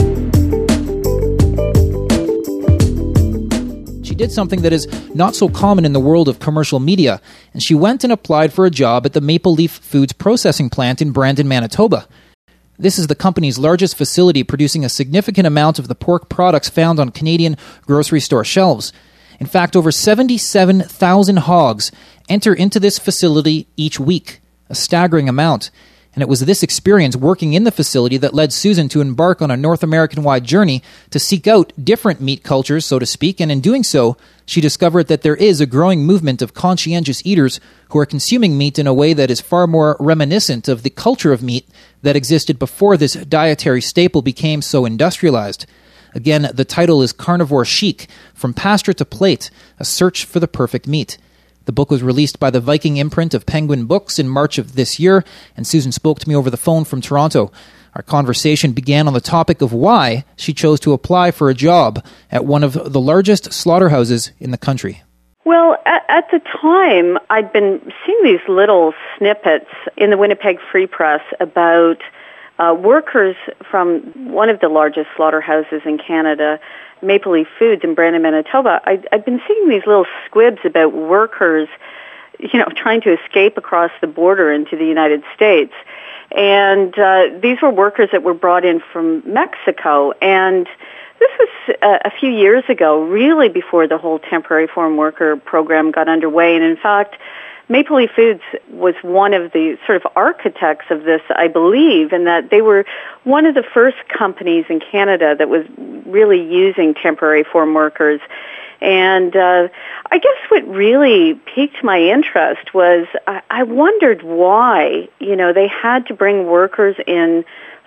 She did something that is not so common in the world of commercial media, and she went and applied for a job at the Maple Leaf Foods processing plant in Brandon, Manitoba. This is the company's largest facility, producing a significant amount of the pork products found on Canadian grocery store shelves. In fact, over seventy-seven thousand hogs enter into this facility each week, a staggering amount. And it was this experience working in the facility that led Susan to embark on a North American-wide journey to seek out different meat cultures, so to speak, and in doing so, she discovered that there is a growing movement of conscientious eaters who are consuming meat in a way that is far more reminiscent of the culture of meat that existed before this dietary staple became so industrialized. Again, the title is Carnivore Chic, From Pasture to Plate, A Search for the Perfect Meat. The book was released by the Viking imprint of Penguin Books in March of this year, and Susan spoke to me over the phone from Toronto. Our conversation began on the topic of why she chose to apply for a job at one of the largest slaughterhouses in the country. Well, at, at the time, I'd been seeing these little snippets in the Winnipeg Free Press about Uh, workers from one of the largest slaughterhouses in Canada, Maple Leaf Foods in Brandon, Manitoba. I, I've been seeing these little squibs about workers, you know, trying to escape across the border into the United States. And uh, these were workers that were brought in from Mexico. And this was uh, a few years ago, really before the whole temporary foreign worker program got underway. And in fact, Maple Leaf Foods was one of the sort of architects of this, I believe, in that they were one of the first companies in Canada that was really using temporary foreign workers. And uh, I guess what really piqued my interest was I, I wondered why, you know, they had to bring workers in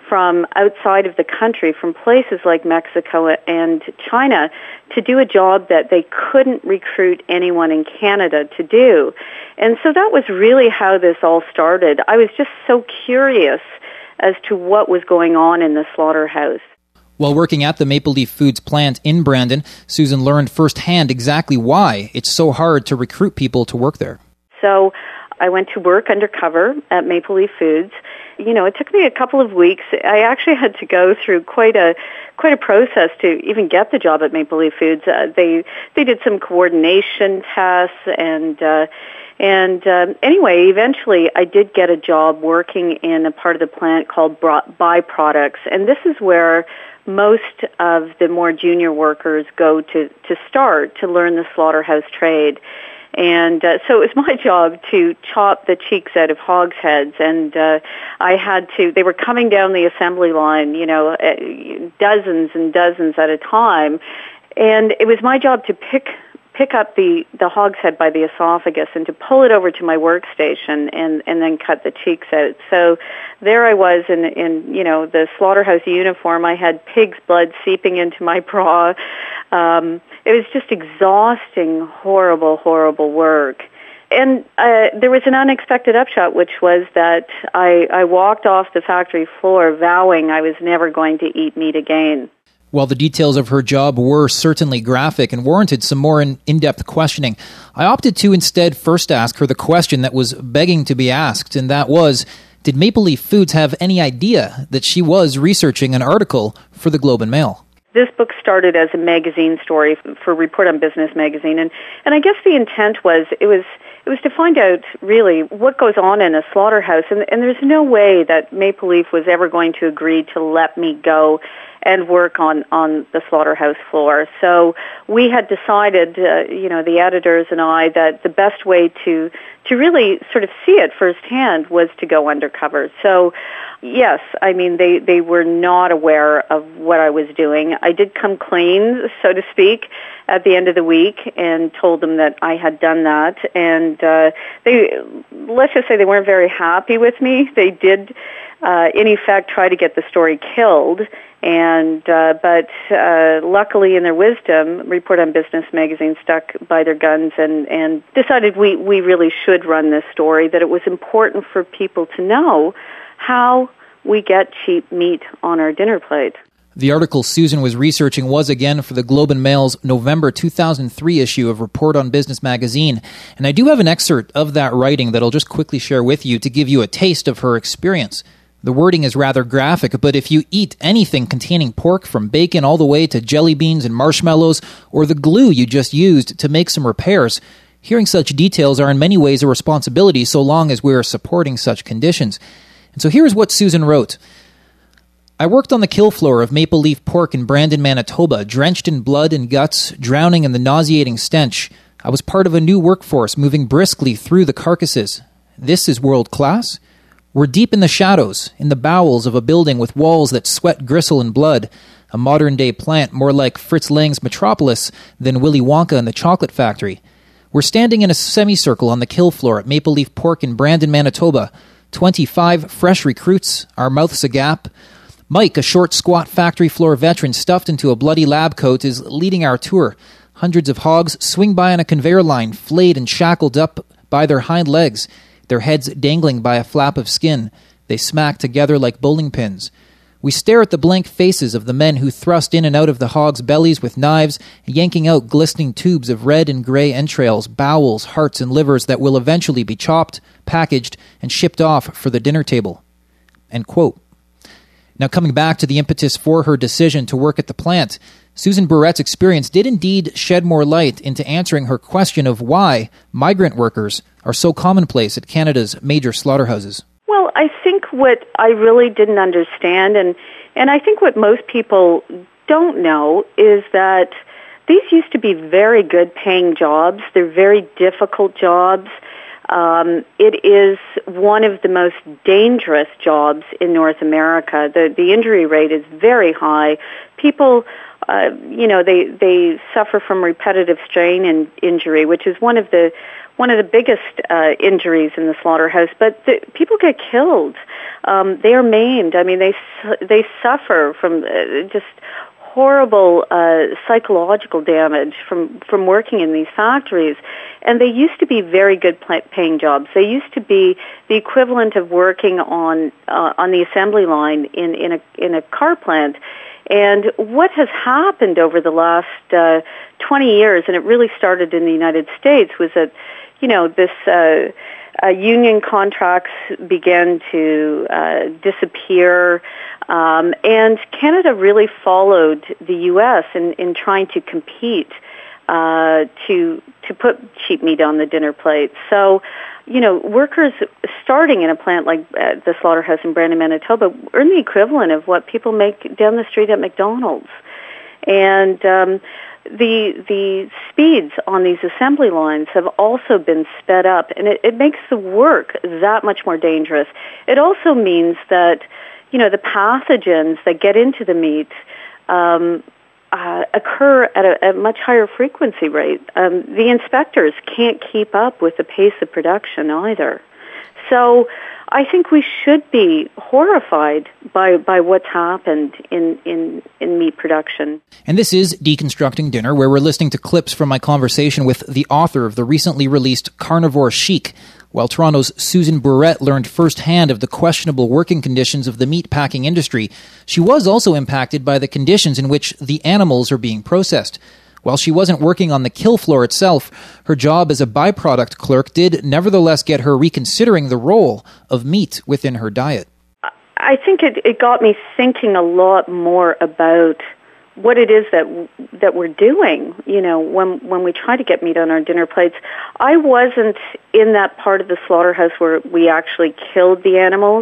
from outside of the country, from places like Mexico and China, to do a job that they couldn't recruit anyone in Canada to do. And so that was really how this all started. I was just so curious as to what was going on in the slaughterhouse. While working at the Maple Leaf Foods plant in Brandon, Susan learned firsthand exactly why it's so hard to recruit people to work there. So I went to work undercover at Maple Leaf Foods. You know, it took me a couple of weeks. I actually had to go through quite a quite a process to even get the job at Maple Leaf Foods. Uh, they they did some coordination tests, and uh, and uh, anyway, eventually I did get a job working in a part of the plant called byproducts, and this is where most of the more junior workers go to to start to learn the slaughterhouse trade. And uh, so it was my job to chop the cheeks out of hogs' heads, and uh, I had to, they were coming down the assembly line, you know, dozens and dozens at a time, and it was my job to pick pick up the, the hog's head by the esophagus and to pull it over to my workstation and, and then cut the cheeks out. So there I was in, in, you know, the slaughterhouse uniform. I had pig's blood seeping into my bra. Um, it was just exhausting, horrible, horrible work. And uh, there was an unexpected upshot, which was that I, I walked off the factory floor vowing I was never going to eat meat again. While the details of her job were certainly graphic and warranted some more in- in-depth questioning, I opted to instead first ask her the question that was begging to be asked, and that was, did Maple Leaf Foods have any idea that she was researching an article for the Globe and Mail? This book started as a magazine story for Report on Business magazine, and, and I guess the intent was it was it was to find out really what goes on in a slaughterhouse, and, and there's no way that Maple Leaf was ever going to agree to let me go and work on, on the slaughterhouse floor. So we had decided, uh, you know, the editors and I, that the best way to to really sort of see it firsthand was to go undercover. So, yes, I mean, they, they were not aware of what I was doing. I did come clean, so to speak, at the end of the week and told them that I had done that. And uh, they, let's just say they weren't very happy with me. They did, uh, in effect, try to get the story killed. And uh, but uh, luckily, in their wisdom, Report on Business magazine stuck by their guns and, and decided we, we really should run this story, that it was important for people to know how we get cheap meat on our dinner plate. The article Susan was researching was again for the Globe and Mail's November two thousand three issue of Report on Business magazine, and I do have an excerpt of that writing that I'll just quickly share with you to give you a taste of her experience. The wording is rather graphic, but if you eat anything containing pork, from bacon all the way to jelly beans and marshmallows, or the glue you just used to make some repairs, hearing such details are in many ways a responsibility so long as we are supporting such conditions. And so here's what Susan wrote. I worked on the kill floor of Maple Leaf Pork in Brandon, Manitoba, drenched in blood and guts, drowning in the nauseating stench. I was part of a new workforce moving briskly through the carcasses. This is world class? We're deep in the shadows, in the bowels of a building with walls that sweat gristle and blood, a modern-day plant more like Fritz Lang's Metropolis than Willy Wonka and the Chocolate Factory. We're standing in a semicircle on the kill floor at Maple Leaf Pork in Brandon, Manitoba. Twenty-five fresh recruits, our mouths agape. Mike, a short, squat factory floor veteran stuffed into a bloody lab coat, is leading our tour. Hundreds of hogs swing by on a conveyor line, flayed and shackled up by their hind legs, their heads dangling by a flap of skin. They smack together like bowling pins. We stare at the blank faces of the men who thrust in and out of the hogs' bellies with knives, yanking out glistening tubes of red and gray entrails, bowels, hearts, and livers that will eventually be chopped, packaged, and shipped off for the dinner table. End quote. Now, coming back to the impetus for her decision to work at the plant, Susan Burrett's experience did indeed shed more light into answering her question of why migrant workers are so commonplace at Canada's major slaughterhouses. Well, I think what I really didn't understand, and, and I think what most people don't know, is that these used to be very good paying jobs. They're very difficult jobs. Um, it is one of the most dangerous jobs in North America. The the injury rate is very high. People, uh, you know, they they suffer from repetitive strain and injury, which is one of the one of the biggest uh, injuries in the slaughterhouse. But the, people get killed. Um, they are maimed. I mean, they they suffer from uh, just horrible uh, psychological damage from, from working in these factories. And they used to be very good paying jobs. They used to be the equivalent of working on uh, on the assembly line in, in a in a car plant. And what has happened over the last uh, twenty years, and it really started in the United States, was that, you know, this uh, uh, union contracts began to uh, disappear. Um, and Canada really followed the U S in, in trying to compete uh, to to put cheap meat on the dinner plate. So, you know, workers starting in a plant like uh, the slaughterhouse in Brandon, Manitoba, earn the equivalent of what people make down the street at McDonald's. And um, the the speeds on these assembly lines have also been sped up, and it, it makes the work that much more dangerous. It also means that, you know, the pathogens that get into the meat um, uh, occur at a, a much higher frequency rate. Um, the inspectors can't keep up with the pace of production either. So I think we should be horrified by, by what's happened in, in, in meat production. And this is Deconstructing Dinner, where we're listening to clips from my conversation with the author of the recently released Carnivore Chic, while Toronto's Susan Bourette learned firsthand of the questionable working conditions of the meat packing industry. She was also impacted by the conditions in which the animals are being processed. While she wasn't working on the kill floor itself, her job as a byproduct clerk did nevertheless get her reconsidering the role of meat within her diet. I think it, it got me thinking a lot more about what it is that that we're doing, you know, when when we try to get meat on our dinner plates. I wasn't in that part of the slaughterhouse where we actually killed the animals,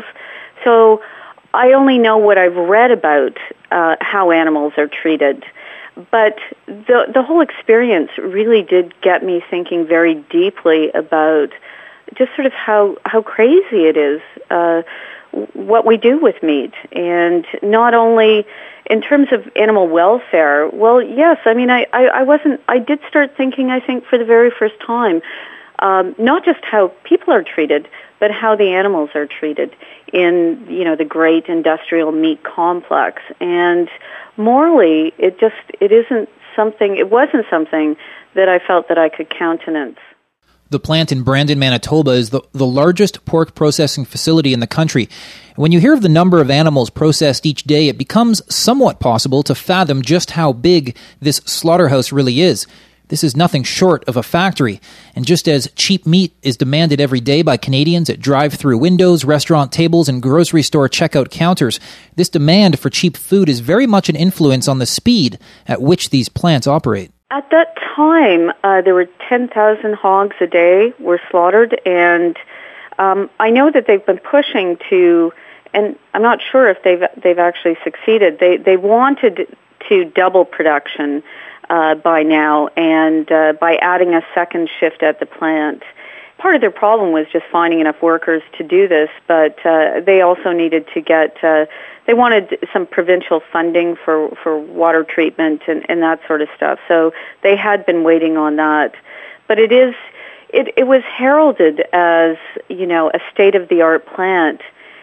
so I only know what I've read about uh, how animals are treated. But the the whole experience really did get me thinking very deeply about just sort of how, how crazy it is, uh, what we do with meat, and not only in terms of animal welfare. Well, yes, I mean, I, I, I wasn't, I did start thinking, I think, for the very first time, um, not just how people are treated, but how the animals are treated in, you know, the great industrial meat complex. And morally, it just, it isn't something, it wasn't something that I felt that I could countenance. The plant in Brandon, Manitoba is the, the largest pork processing facility in the country. When you hear of the number of animals processed each day, it becomes somewhat possible to fathom just how big this slaughterhouse really is. This is nothing short of a factory, and just as cheap meat is demanded every day by Canadians at drive-through windows, restaurant tables, and grocery store checkout counters, this demand for cheap food is very much an influence on the speed at which these plants operate. At that time, uh, there were ten thousand hogs a day were slaughtered, and um, I know that they've been pushing to, and I'm not sure if they've they've actually succeeded. They they wanted to double production uh, by now, and uh, by adding a second shift at the plant. Part of their problem was just finding enough workers to do this, but uh, they also needed to get, uh, they wanted some provincial funding for, for water treatment and, and that sort of stuff. So they had been waiting on that. But it is, it, it was heralded as, you know, a state-of-the-art plant.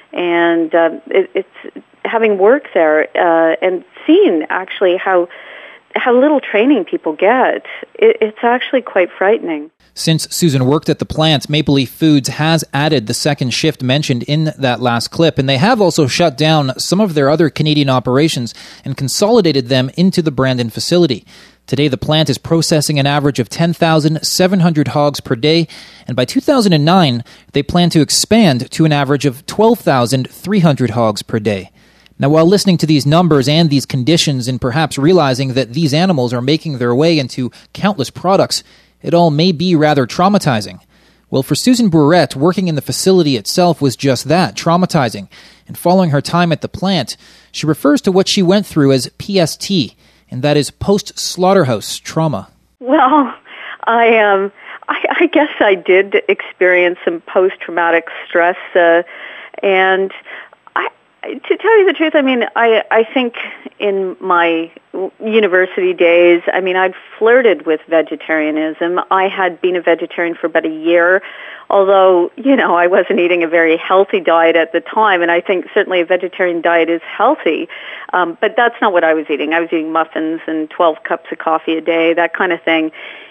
And uh, it, it's having worked there uh, and seen actually how how little training people get, it, it's actually quite frightening. Since Susan worked at the plant, Maple Leaf Foods has added the second shift mentioned in that last clip, and they have also shut down some of their other Canadian operations and consolidated them into the Brandon facility. Today, the plant is processing an average of ten thousand seven hundred hogs per day, and by two thousand nine, they plan to expand to an average of twelve thousand three hundred hogs per day. Now, while listening to these numbers and these conditions and perhaps realizing that these animals are making their way into countless products, it all may be rather traumatizing. Well, for Susan Bourette, working in the facility itself was just that, traumatizing. And following her time at the plant, she refers to what she went through as P S T, and that is post-slaughterhouse trauma. Well, I um, I, I guess I did experience some post-traumatic stress, uh, and I, to tell you the truth, I mean, I, I think in my university days, I mean, I'd flirted with vegetarianism. I had been a vegetarian for about a year, although, you know, I wasn't eating a very healthy diet at the time, and I think certainly a vegetarian diet is healthy, um, but that's not what I was eating. I was eating muffins and twelve cups of coffee a day, that kind of thing.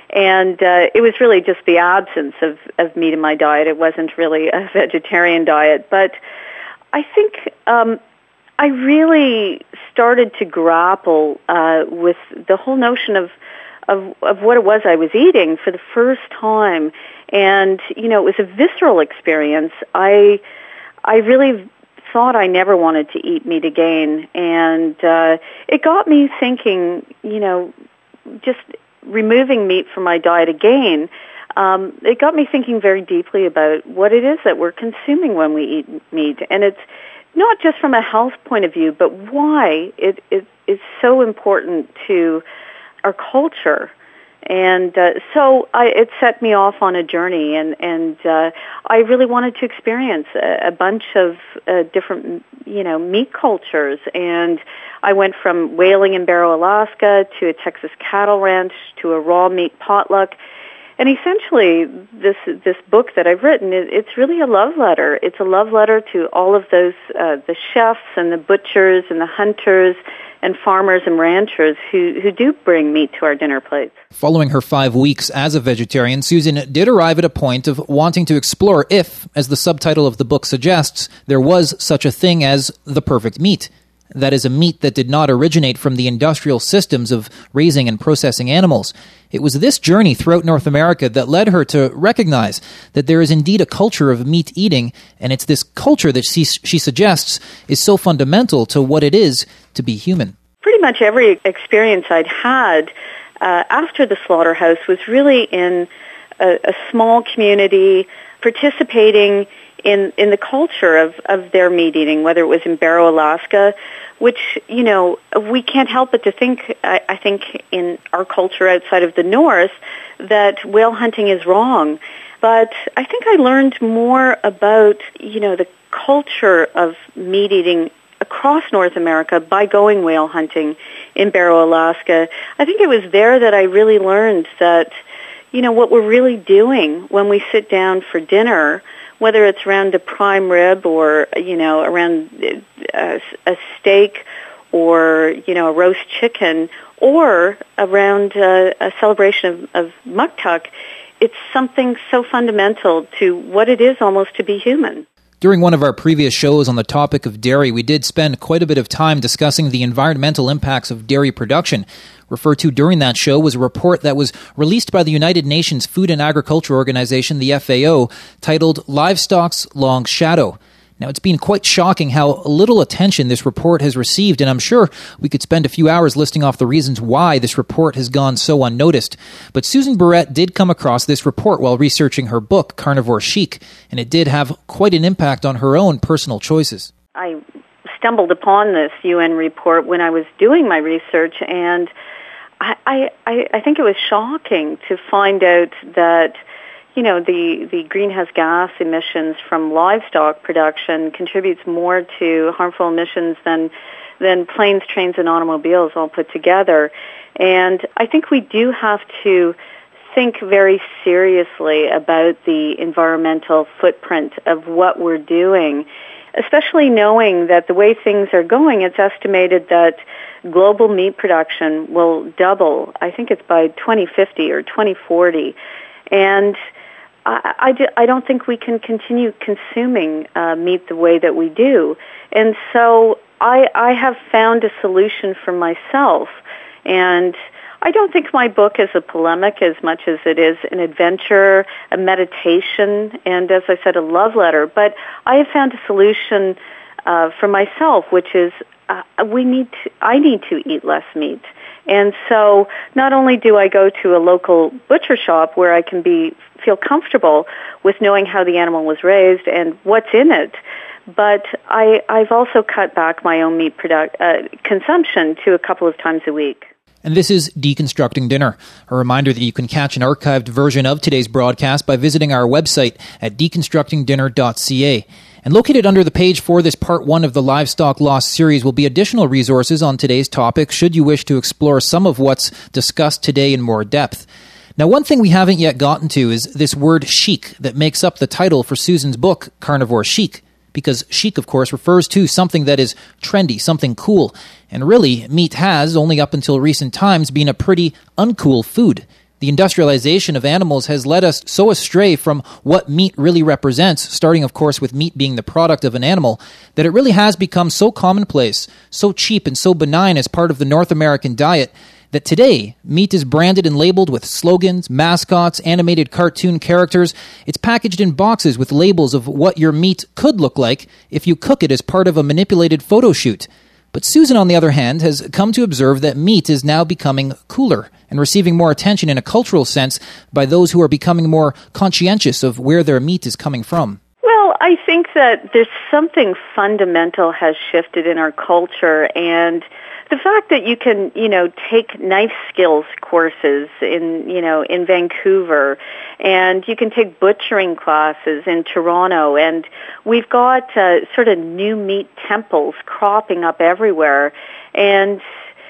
And uh, it was really just the absence of, of meat in my diet. It wasn't really a vegetarian diet. But I think um, I really started to grapple uh, with the whole notion of, of of what it was I was eating for the first time. And, you know, it was a visceral experience. I I really thought I never wanted to eat meat again. And uh, it got me thinking, you know, just removing meat from my diet again, um, it got me thinking very deeply about what it is that we're consuming when we eat meat. And it's not just from a health point of view, but why it, it is so important to our culture. And uh, so I, it set me off on a journey, and, and uh, I really wanted to experience a, a bunch of uh, different, you know, meat cultures. And I went from whaling in Barrow, Alaska, to a Texas cattle ranch, to a raw meat potluck. And essentially, this this book that I've written, it, it's really a love letter. It's a love letter to all of those, uh, the chefs and the butchers and the hunters and farmers and ranchers who, who do bring meat to our dinner plates. Following her five weeks as a vegetarian, Susan did arrive at a point of wanting to explore if, as the subtitle of the book suggests, there was such a thing as the perfect meat. That is, a meat that did not originate from the industrial systems of raising and processing animals. It was this journey throughout North America that led her to recognize that there is indeed a culture of meat eating, and it's this culture that she, she suggests is so fundamental to what it is to be human. Pretty much every experience I'd had uh, after the slaughterhouse was really in a, a small community participating in in the culture of, of their meat eating, whether it was in Barrow, Alaska, which, you know, we can't help but to think, I, I think, in our culture outside of the North, that whale hunting is wrong. But I think I learned more about, you know, the culture of meat eating across North America by going whale hunting in Barrow, Alaska. I think it was there that I really learned that, you know, what we're really doing when we sit down for dinner, whether it's around a prime rib or, you know, around a, a steak or, you know, a roast chicken or around a, a celebration of, of muktuk, it's something so fundamental to what it is almost to be human. During one of our previous shows on the topic of dairy, we did spend quite a bit of time discussing the environmental impacts of dairy production. Referred to during that show was a report that was released by the United Nations Food and Agriculture Organization, the F A O, titled Livestock's Long Shadow. Now, it's been quite shocking how little attention this report has received, and I'm sure we could spend a few hours listing off the reasons why this report has gone so unnoticed. But Susan Barrett did come across this report while researching her book, Carnivore Chic, and it did have quite an impact on her own personal choices. I stumbled upon this U N report when I was doing my research, and I, I, I think it was shocking to find out that, you know, the, the greenhouse gas emissions from livestock production contributes more to harmful emissions than than planes, trains, and automobiles all put together. And I think we do have to think very seriously about the environmental footprint of what we're doing, especially knowing that the way things are going, it's estimated that global meat production will double. I think it's by twenty fifty or twenty forty. And I, I, I don't think we can continue consuming uh, meat the way that we do. And so I, I have found a solution for myself. And I don't think my book is a polemic as much as it is an adventure, a meditation, and as I said, a love letter. But I have found a solution uh, for myself, which is uh, we need to, I need to eat less meat. And so not only do I go to a local butcher shop where I can be feel comfortable with knowing how the animal was raised and what's in it, but I, I've also cut back my own meat product, uh, consumption to a couple of times a week. And this is Deconstructing Dinner, a reminder that you can catch an archived version of today's broadcast by visiting our website at deconstructing dinner dot c a. And located under the page for this part one of the Livestock Loss series will be additional resources on today's topic should you wish to explore some of what's discussed today in more depth. Now, one thing we haven't yet gotten to is this word chic that makes up the title for Susan's book, Carnivore Chic. Because chic, of course, refers to something that is trendy, something cool. And really, meat has, only up until recent times, been a pretty uncool food. The industrialization of animals has led us so astray from what meat really represents, starting, of course, with meat being the product of an animal, that it really has become so commonplace, so cheap and so benign as part of the North American diet, that today, meat is branded and labeled with slogans, mascots, animated cartoon characters. It's packaged in boxes with labels of what your meat could look like if you cook it as part of a manipulated photo shoot. But Susan, on the other hand, has come to observe that meat is now becoming cooler and receiving more attention in a cultural sense by those who are becoming more conscientious of where their meat is coming from. Well, I think that there's something fundamental has shifted in our culture, and the fact that you can, you know, take knife skills courses in, you know, in Vancouver, and you can take butchering classes in Toronto, and we've got uh, sort of new meat temples cropping up everywhere, and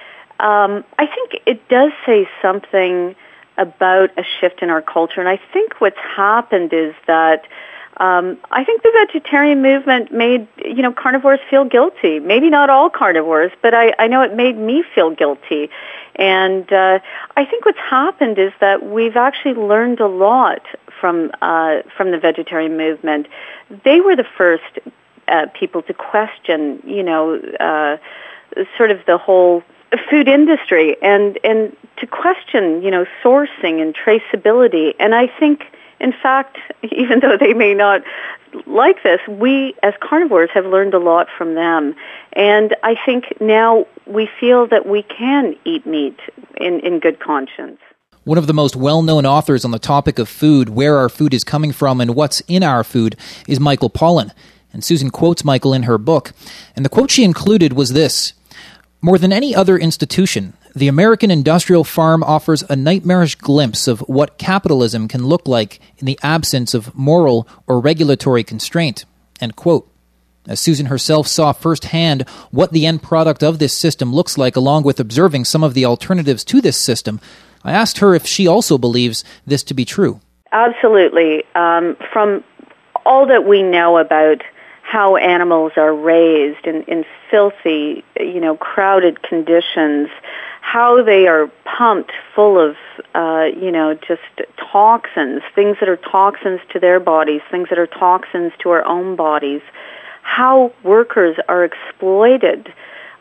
um, I think it does say something about a shift in our culture, and I think what's happened is that Um, I think the vegetarian movement made, you know, carnivores feel guilty. Maybe not all carnivores, but I, I know it made me feel guilty. And uh, I think what's happened is that we've actually learned a lot from uh, from the vegetarian movement. They were the first uh, people to question, you know, uh, sort of the whole food industry and, and to question, you know, sourcing and traceability. And I think, in fact, even though they may not like this, we as carnivores have learned a lot from them. And I think now we feel that we can eat meat in, in good conscience. One of the most well-known authors on the topic of food, where our food is coming from, and what's in our food is Michael Pollan. And Susan quotes Michael in her book. And the quote she included was this: "More than any other institution, the American industrial farm offers a nightmarish glimpse of what capitalism can look like in the absence of moral or regulatory constraint." End quote. As Susan herself saw firsthand what the end product of this system looks like, along with observing some of the alternatives to this system, I asked her if she also believes this to be true. Absolutely. Um, from all that we know about how animals are raised in, in filthy, you know, crowded conditions, how they are pumped full of, uh, you know, just toxins, things that are toxins to their bodies, things that are toxins to our own bodies, how workers are exploited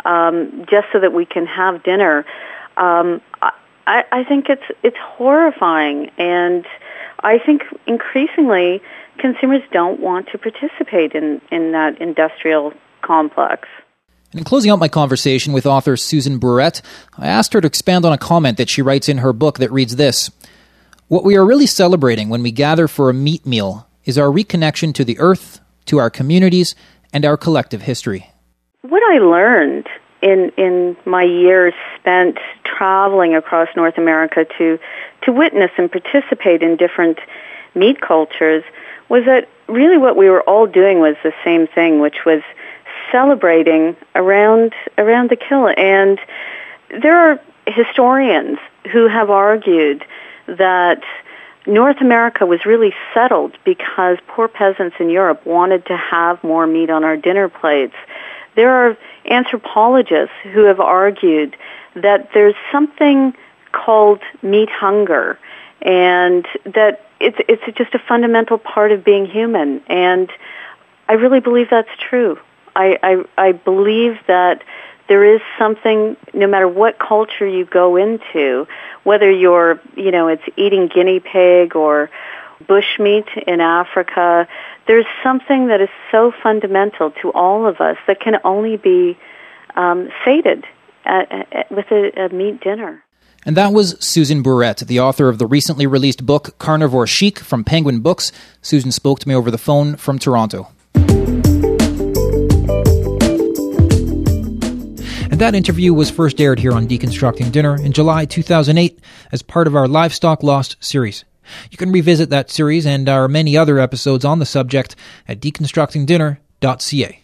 um, just so that we can have dinner. Um, I, I think it's it's horrifying, and I think increasingly consumers don't want to participate in, in that industrial complex. And in closing out my conversation with author Susan Burrett, I asked her to expand on a comment that she writes in her book that reads this: "What we are really celebrating when we gather for a meat meal is our reconnection to the earth, to our communities, and our collective history." What I learned in in my years spent traveling across North America to to witness and participate in different meat cultures was that really what we were all doing was the same thing, which was celebrating around around the kill. And there are historians who have argued that North America was really settled because poor peasants in Europe wanted to have more meat on our dinner plates. There are anthropologists who have argued that there's something called meat hunger, and that it's it's just a fundamental part of being human. And I really believe that's true. I, I, I believe that there is something, no matter what culture you go into, whether you're, you know, it's eating guinea pig or bushmeat in Africa, there's something that is so fundamental to all of us that can only be um, sated at, at, with a, a meat dinner. And that was Susan Burrett, the author of the recently released book Carnivore Chic from Penguin Books. Susan spoke to me over the phone from Toronto. That interview was first aired here on Deconstructing Dinner in July two thousand eight as part of our Livestock Lost series. You can revisit that series and our many other episodes on the subject at deconstructing dinner dot c a.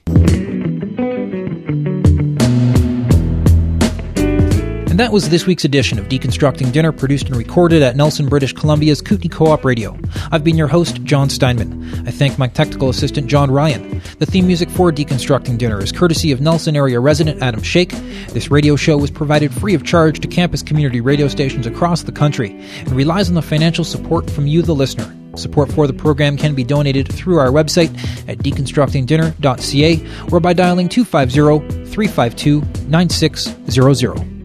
And that was this week's edition of Deconstructing Dinner, produced and recorded at Nelson, British Columbia's Kootenai Co-op Radio. I've been your host, John Steinman. I thank my technical assistant, John Ryan. The theme music for Deconstructing Dinner is courtesy of Nelson area resident Adam Shake. This radio show was provided free of charge to campus community radio stations across the country and relies on the financial support from you, the listener. Support for the program can be donated through our website at deconstructing dinner dot c a or by dialing two five zero, three five two, nine six zero zero.